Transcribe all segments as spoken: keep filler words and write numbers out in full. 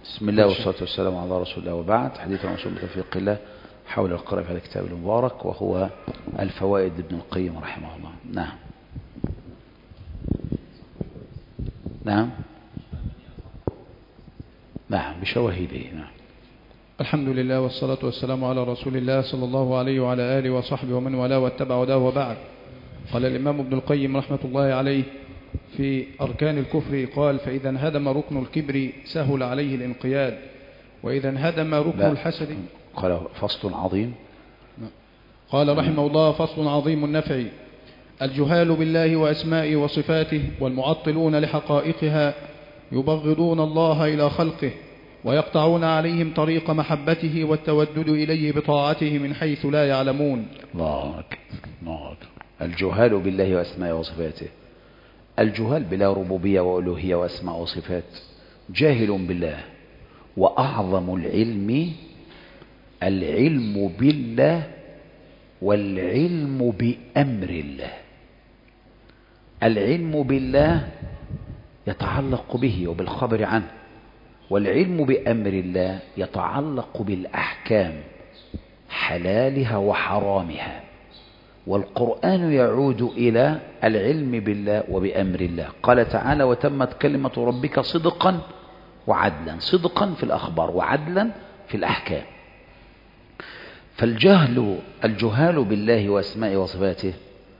بسم الله والصلاة والسلام على رسول الله، وبعد. حديث عن رسول توفيق الله حول القراءة في هذا الكتاب المبارك، وهو الفوائد ابن القيم رحمه الله. نعم نعم نعم بشواهده. نعم. الحمد لله والصلاة والسلام على رسول الله صلى الله عليه وعلى آله وصحبه ومن والاه واتبع هداه، وبعد. قال الإمام ابن القيم رحمة الله عليه في أركان الكفر، قال: فإذا انهدم ركن الكبر سهل عليه الانقياد، وإذا انهدم ركن لا. الحسد. قال فصل عظيم. قال رحمه الله: فصل عظيم النفع. الجهال بالله وأسمائه وصفاته والمعطلون لحقائقها يبغضون الله إلى خلقه، ويقطعون عليهم طريق محبته والتودد إليه بطاعته من حيث لا يعلمون. الله أكبر. الجهال بالله وأسمائه وصفاته. الجهال بلا ربوبية وألوهية وأسماء وصفات جاهل بالله. وأعظم العلم العلم بالله والعلم بأمر الله. العلم بالله يتعلق به وبالخبر عنه، والعلم بأمر الله يتعلق بالأحكام حلالها وحرامها. والقرآن يعود إلى العلم بالله وبأمر الله. قال تعالى: وتمت كلمة ربك صدقا وعدلا. صدقا في الأخبار وعدلا في الأحكام. فالجهل الجهال بالله وأسمائه وصفاته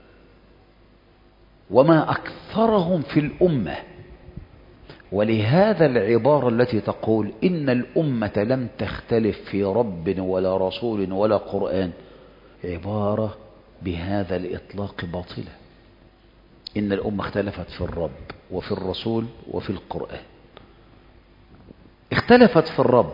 وما أكثرهم في الأمة. ولهذا العبارة التي تقول إن الأمة لم تختلف في رب ولا رسول ولا قرآن، عبارة بهذا الإطلاق باطلة. إن الأمة اختلفت في الرب وفي الرسول وفي القرآن. اختلفت في الرب،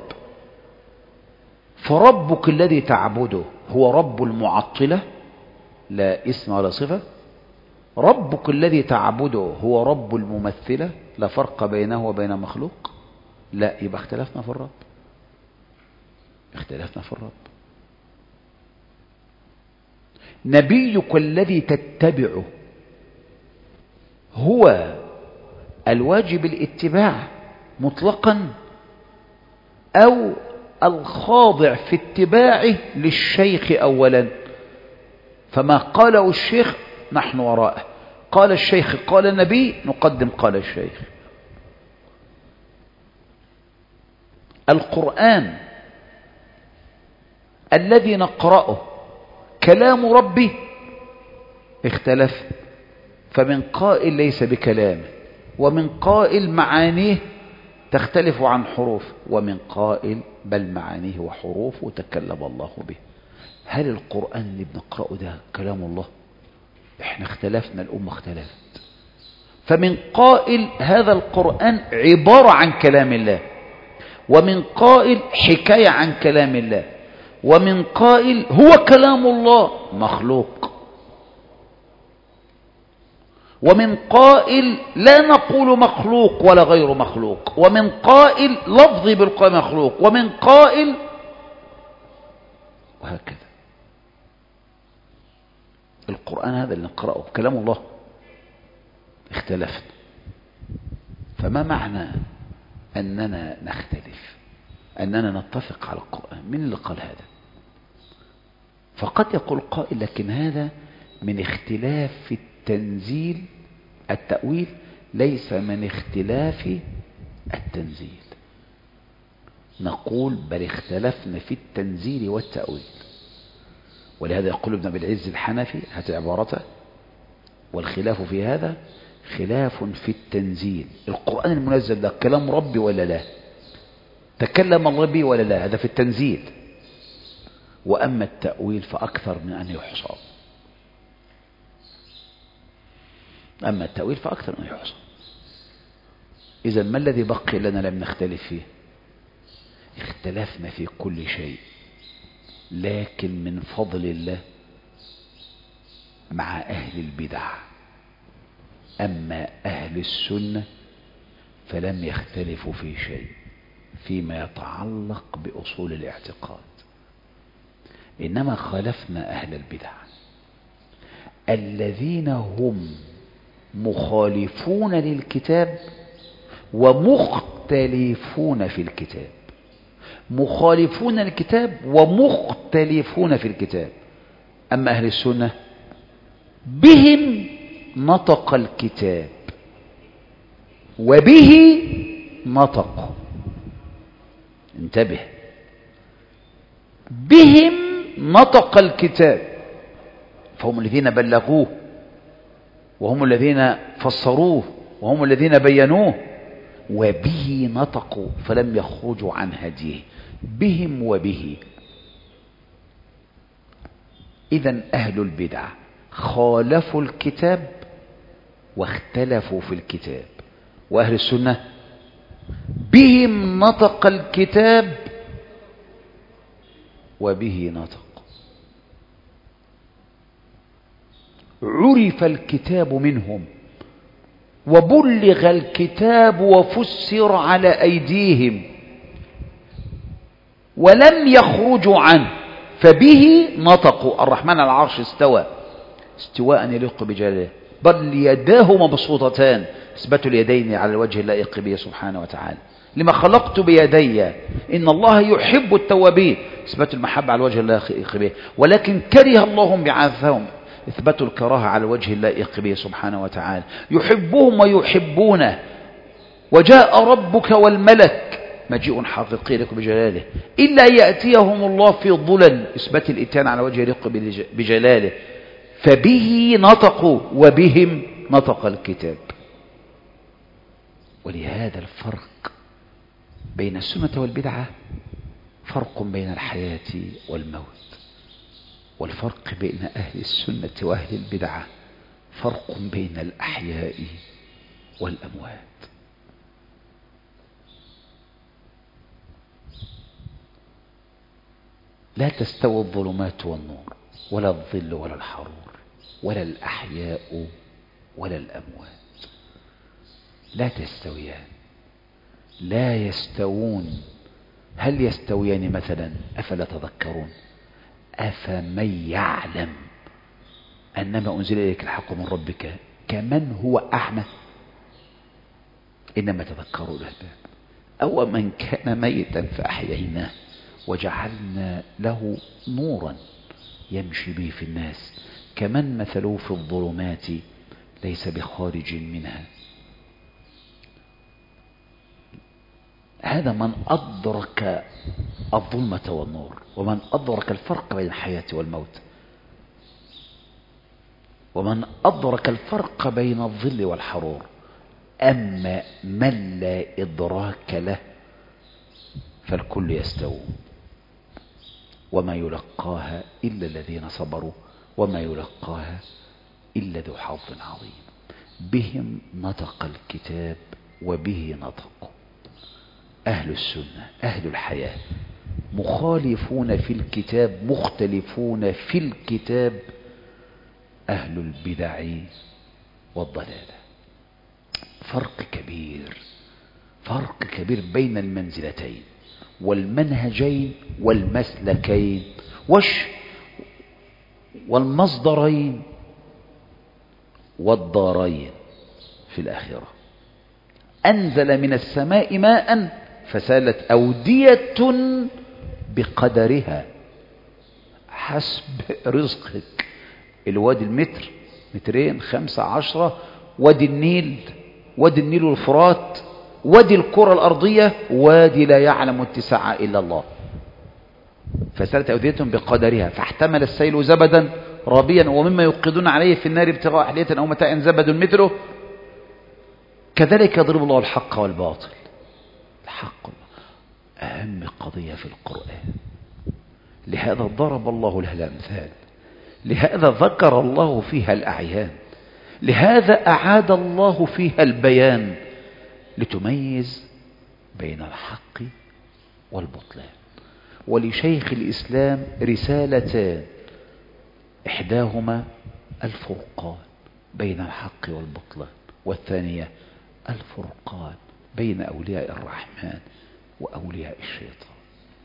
فربك الذي تعبده هو رب المعطلة لا اسم ولا صفة. ربك الذي تعبده هو رب الممثلة لا فرق بينه وبين مخلوق. لا، يبقى اختلفنا في الرب. اختلفنا في الرب. نبيك الذي تتبعه هو الواجب الاتباع مطلقا، أو الخاضع في اتباعه للشيخ أولا. فما قاله الشيخ نحن وراءه. قال الشيخ قال النبي نقدم قال الشيخ. القرآن الذي نقرأه كلام ربي اختلف، فمن قائل ليس بكلامه، ومن قائل معانيه تختلف عن حروف، ومن قائل بل معانيه وحروفه تكلم الله به. هل القرآن اللي بنقرأه ده كلام الله؟ احنا اختلفنا، الأمة اختلفت. فمن قائل هذا القرآن عبارة عن كلام الله، ومن قائل حكاية عن كلام الله، ومن قائل هو كلام الله مخلوق، ومن قائل لا نقول مخلوق ولا غير مخلوق، ومن قائل لفظي بالقرآن مخلوق، ومن قائل وهكذا. القرآن هذا اللي نقرأه كلام الله اختلفنا. فما معنى أننا نختلف؟ أننا نتفق على القرآن. من اللي قال هذا؟ فقد يقول قائل لكن هذا من اختلاف في التنزيل التأويل، ليس من اختلاف التنزيل. نقول بل اختلفنا في التنزيل والتأويل. ولهذا يقول ابن أبي العز الحنفي، هات عبارته: والخلاف في هذا خلاف في التنزيل. القرآن المنزل ده كلام ربي ولا لا؟ تكلم الله به ولا لا؟ هذا في التنزيل. وأما التأويل فأكثر من أن يحصى. أما التأويل فأكثر من أن يحصى. إذا ما الذي بقي لنا لم نختلف فيه؟ اختلفنا في كل شيء، لكن من فضل الله مع أهل البدع. أما أهل السنة فلم يختلفوا في شيء فيما يتعلق بأصول الاعتقاد، إنما خالفنا أهل البدع الذين هم مخالفون للكتاب ومخ مختلفون في الكتاب. مخالفون الكتاب ومختلفون في الكتاب. أما أهل السنة بهم نطق الكتاب وبه نطق. انتبه، بهم نطق الكتاب، فهم الذين بلغوه وهم الذين فسروه وهم الذين بينوه، وبه نطقوا فلم يخرجوا عن هديه. بهم وبه. إذن أهل البدع خالفوا الكتاب واختلفوا في الكتاب، وأهل السنة بهم نطق الكتاب وبه نطق. عرف الكتاب منهم وبلغ الكتاب وفسر على أيديهم ولم يخرجوا عنه، فبه نطقوا. الرحمن على العرش استوى استواء يليق بجلاله، بل يداه مبسوطتان، اثبتوا اليدين على الوجه اللائق به سبحانه وتعالى. لما خلقت بيدي إن الله يحب التوابين، اثبتوا المحبة على الوجه اللائق به، ولكن كره الله بعثهم، اثبتوا الكراهة على الوجه اللائق به سبحانه وتعالى. يحبهم ويحبونه. وجاء ربك والملك، مجيء حقيقي لك بجلاله، إلا يأتيهم الله في ظلل، اثبات الإتيان على وجه يليق بجلاله. فبه نطقوا وبهم نطق الكتاب. ولهذا الفرق بين السنة والبدعة فرق بين الحياة والموت، والفرق بين أهل السنة وأهل البدعة فرق بين الأحياء والأموات. لا تستوي الظلمات والنور، ولا الظل ولا الحرور، ولا الأحياء ولا الأموات. لا تستويان، لا يستوون. هل يستويان مثلا؟ أفلا تذكرون؟ أفمن يعلم أنما أنزل إليك الحق من ربك كمن هو أعمى؟ إنما تذكروا الألباب. أو من كان ميتا فأحييناه وجعلنا له نورا يمشي به في الناس كمن مثله في الظلمات ليس بخارج منها. هذا من أدرك الظلمة والنور، ومن أدرك الفرق بين الحياة والموت، ومن أدرك الفرق بين الظل والحرور. أما من لا إدراك له فالكل يستوون، وما يلقاها إلا الذين صبروا وما يلقاها إلا ذو حظ عظيم. بهم نطق الكتاب وبه نطق. أهل السنة أهل الحياة مخالفون في الكتاب مختلفون في الكتاب. أهل البدع والضلالة. فرق كبير، فرق كبير بين المنزلتين والمنهجين والمسلكين وش والمصدرين والدارين في الآخرة. أنزل من السماء ماء فسالت أودية بقدرها حسب رزقك. الوادي المتر مترين خمسة عشرة، وادي النيل وادي النيل والفرات، وادي الكرة الأرضية، وادي لا يعلم اتساعها إلا الله. فسالت أودية بقدرها فاحتمل السيل زبدا رابيا ومما يوقدون عليه في النار ابتغاء حلية أو متاع زبد مثله. كذلك يضرب الله الحق والباطل. الحق أهم قضية في القرآن، لهذا ضرب الله لها الأمثال، لهذا ذكر الله فيها الأعيان، لهذا أعاد الله فيها البيان، لتميز بين الحق والبطلان. ولشيخ الإسلام رسالتان، إحداهما الفرقان بين الحق والبطلان، والثانية الفرقان بين أولياء الرحمن وأولياء الشيطان.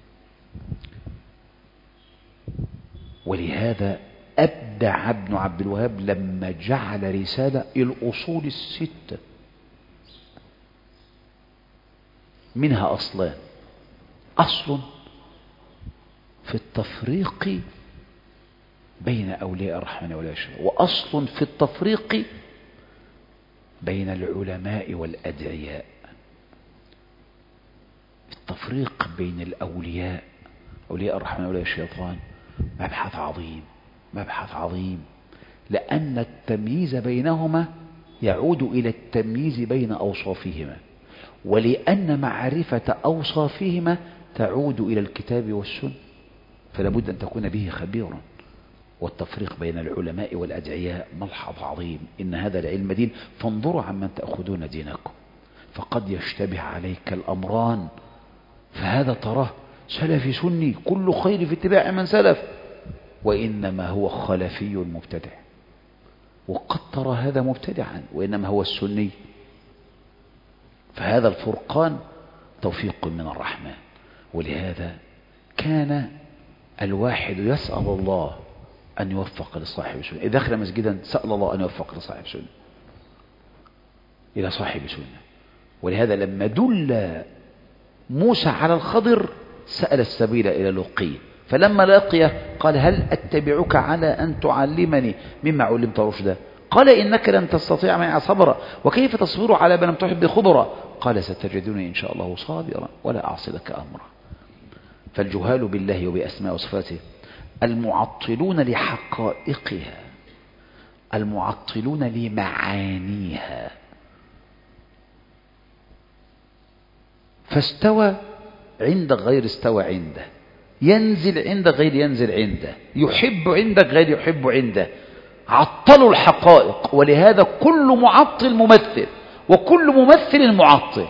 ولهذا أبدع ابن عبد الوهاب لما جعل رسالة الأصول الستة. منها أصلان: أصل في التفريق بين أولياء الرحمن وأولياء الشيطان، وأصل في التفريق بين العلماء والأدعياء. التفريق بين الأولياء، أولياء الرحمن وأولياء الشيطان، مبحث عظيم، مبحث عظيم، لأن التمييز بينهما يعود إلى التمييز بين أوصافهما، ولأن معرفة أوصافهما تعود إلى الكتاب والسنة، فلا بد أن تكون به خبيرا. والتفريق بين العلماء والأدعياء ملحظ عظيم. إن هذا العلم دين، فانظروا عمن تأخذون دينكم، فقد يشتبه عليك الأمران، فهذا تراه سلفي سني كل خير في اتباع من سلف، وإنما هو خلفي مبتدع، وقد ترى هذا مبتدعا وإنما هو السني. فهذا الفرقان توفيق من الرحمن. ولهذا كان الواحد يسأل الله أن يوفق لصاحب سنة. إذا دخل مسجدا سأل الله أن يوفق لصاحب سنة، إلى صاحب سنة. ولهذا لما دل موسى على الخضر سأل السبيل إلى لقيه، فلما لقيه قال: هل أتبعك على أن تعلمني مما علمت رشدا؟ قال: إنك لن تستطيع معي صبرا، وكيف تصبر على ما لم تحب خبرا؟ قال: ستجدني إن شاء الله صابرا ولا أعصي لك أمرا. فالجهال بالله وبأسماء وصفاته المعطلون لحقائقها، المعطلون لمعانيها. فاستوى عندك غير استوى عنده، ينزل عندك غير ينزل عنده، يحب عندك غير يحب عنده. عطلوا الحقائق. ولهذا كل معطل ممثل، وكل ممثل معطل.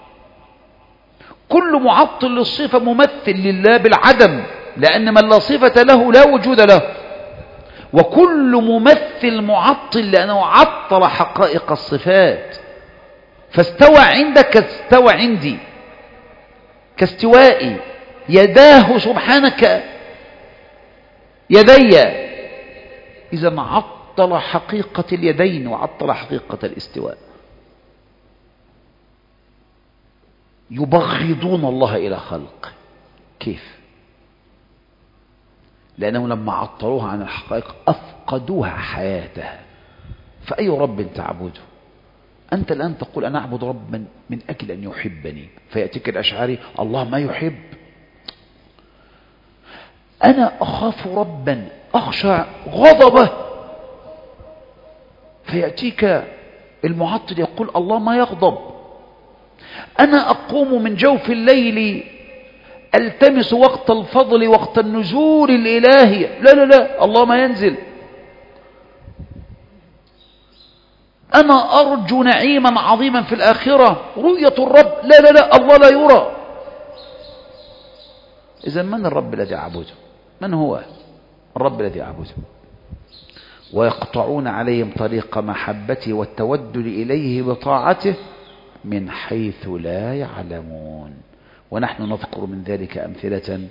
كل معطل للصفة ممثل لله بالعدم، لأن من لا صفة له لا وجود له. وكل ممثل معطل لأنه عطل حقائق الصفات. فاستوى عندك كاستوى عندي، كاستوائي، يداه سبحانك يدي. إذا عطل حقيقة اليدين وعطل حقيقة الاستواء. يبغضون الله إلى خلق. كيف؟ لأنهم لما عطلوها عن الحقائق أفقدوها حياتها. فأي رب تعبده؟ أنت الآن تقول: أنا أعبد ربا من أجل أن يحبني، فيأتيك الأشعري: الله ما يحب. أنا أخاف ربا أخشى غضبه، فيأتيك المعطل يقول: الله ما يغضب. أنا أقوم من جوف الليل ألتمس وقت الفضل وقت النزول الإلهي، لا لا لا، الله ما ينزل. أنا أرجو نعيما عظيما في الآخرة، رؤية الرب، لا لا لا، الله لا يرى. إذن من الرب الذي أعبده؟ من هو الرب الذي أعبده؟ ويقطعون عليهم طريق محبته والتودد إليه بطاعته من حيث لا يعلمون. ونحن نذكر من ذلك أمثلة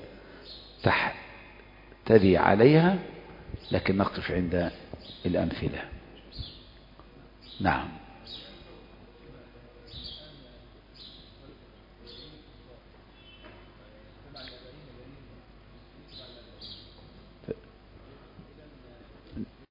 تحتذي عليها، لكن نقف عند الأمثلة. نعم.